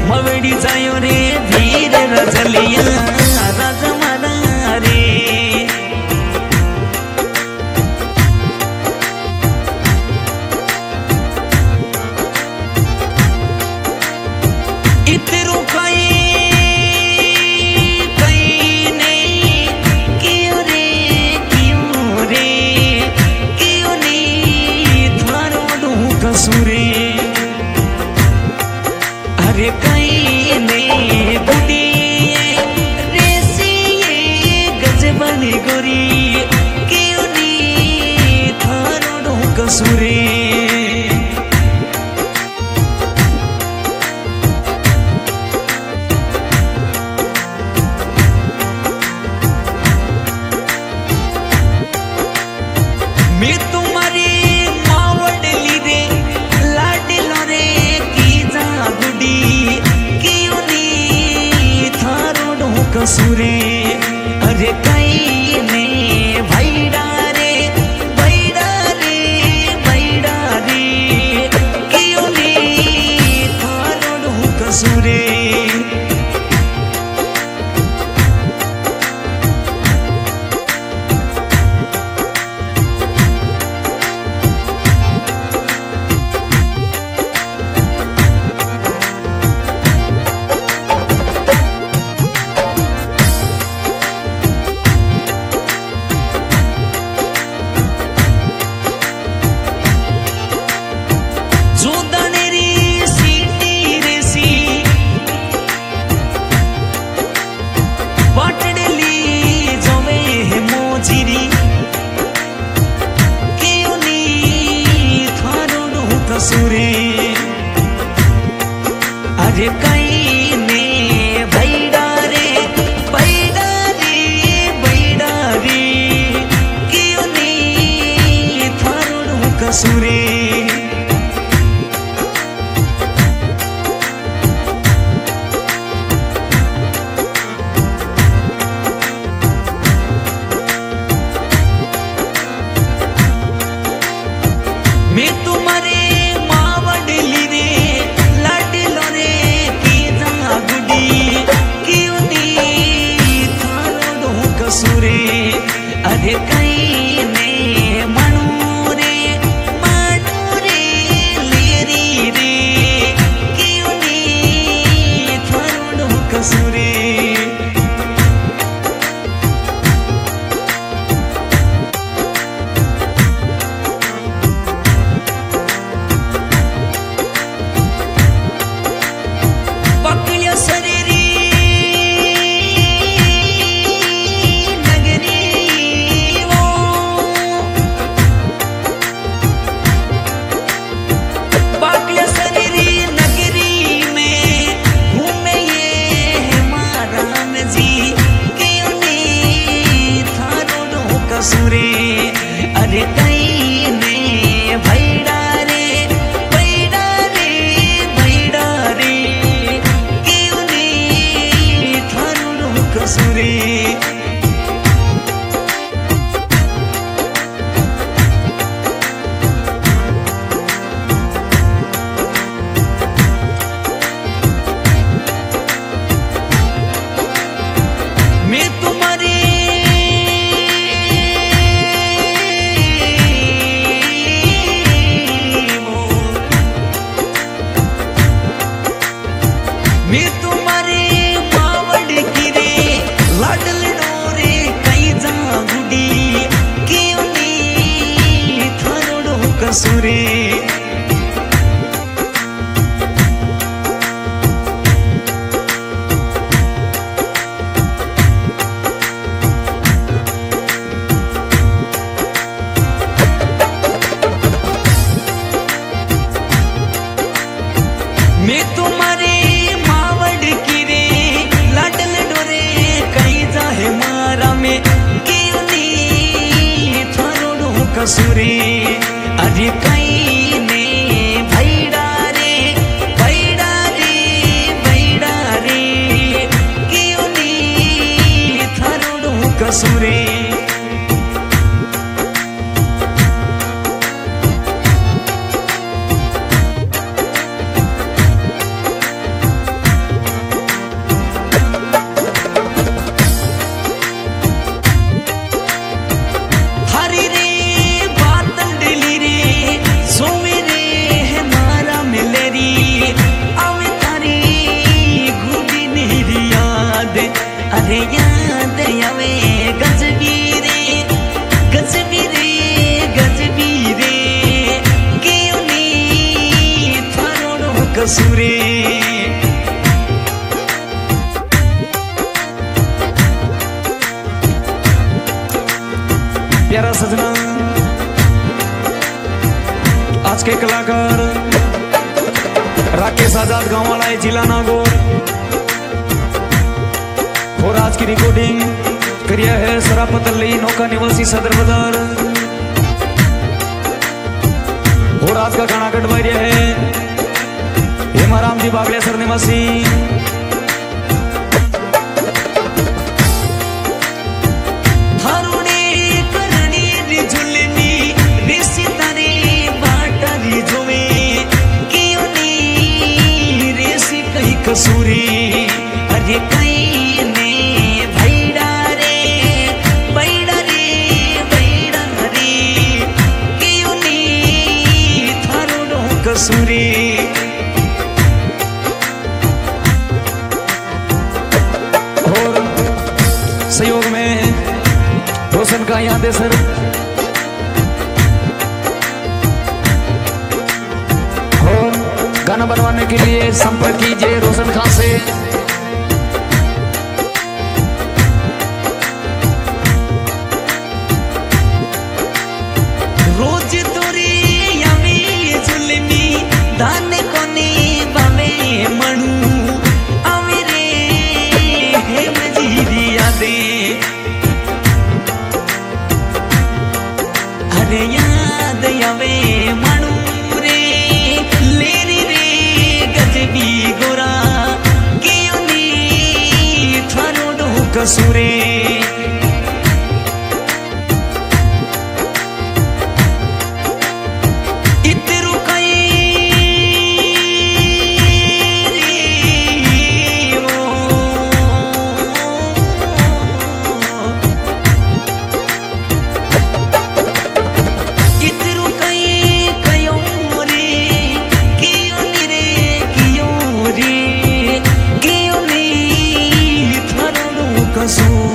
मवड़ी जायो रे धीरे रजलिया राजमाना रे इतरू कसूरे अरे कई ने बुढ़ी रेसी गजबनी गोरी क्यों नी थारों कसूरे मैं तुम्हारी मावड़ली रे लाडलो रे की जा बुढ़ी क्यों नी थारों कसूरे अरे कई ने भैड़ा रे क्यों नी थारों कसूरे कसूरे अरे कई ने भैड़ा रे क्यों नी थारों कसूरे मैं तुम्हारे कसूरे अरे कई ने मणु रे लेरी रे क्यों नी थारों कसूरे पकड़िया शरीरी अरे याद आवे गजबी रे गजबी रे गजबी रे क्यों नी थारो कसूरे प्यारा सजना आज के कलाकार राकेश आजाद गांव वाला है जिला नागौर और आज की रिकॉर्डिंग करिया है सरापतली नौका निवासी सदर बाजार और आज का गाना कटवाया है हेमाराम जी बागलेसर निवासी कसूरी अरे कई ने भैड़ा रे बैड़ा रे बैड़ा रे क्यों नी थारो कसूरी और सहयोग में रोशन का याद है सर गाना बनवाने के लिए संपर्क कीजिए रोशन खान से। रोज तोरी यामी जुलमी दाने कोने बामे मणु आवे रे हे मजीरी यादे अरे याद आवे मणु गोरा क्यों नी थारो कसूरे इतरू कई इतरू कई कयो रे क्यों नी रे क्यों नी थारो कसूर